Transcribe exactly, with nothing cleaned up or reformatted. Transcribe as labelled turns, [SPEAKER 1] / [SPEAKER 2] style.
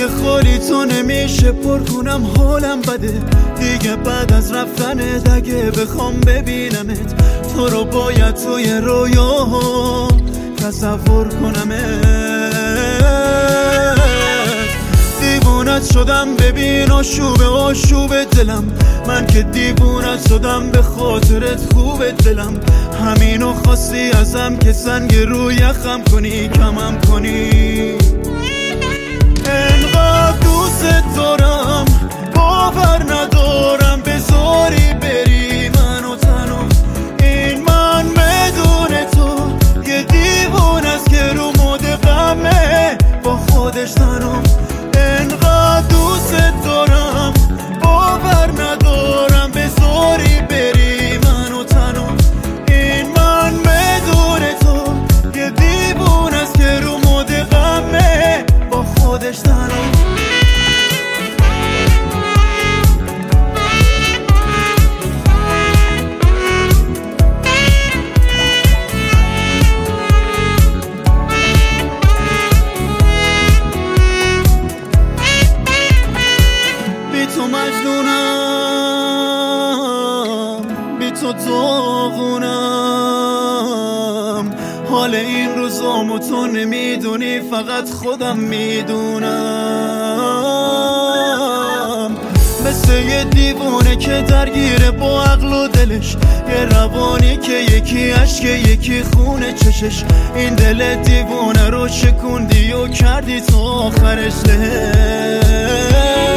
[SPEAKER 1] جای خالی تو نمیشه پر کنم، حالم بده دیگه بعد از رفتنت. اگه بخوام ببینمت تو رو باید توی رویاها تصور کنمت. دیوونت شدم ببین آشوب آشوب دلم، من که دیوونت شدم به خاطرت خوب دلم. همینو خواستی ازم که سنگ روی یخم کنی، کمم کنی. انقدر دوست دارم باور ندارم بذاری بری منو تنها. این من بدون تو یه دیوون است که رو مد غمه با خودش تنها. انقدر دوست دارم باور ندارم بذاری بری منو تنها. این من بدون تو یه دیوون است که رو مد غمه با خودش تنها. تو مجنونم بی تو داغونم، حال این روزامو تو نمیدونی فقط خودم میدونم. مثل یه دیوونه که درگیره با عقل و دلش، یه روانی که یکی عشق یکی خونه چشش. این دل دیوونه رو شکوندی و کردی تا آخرش له.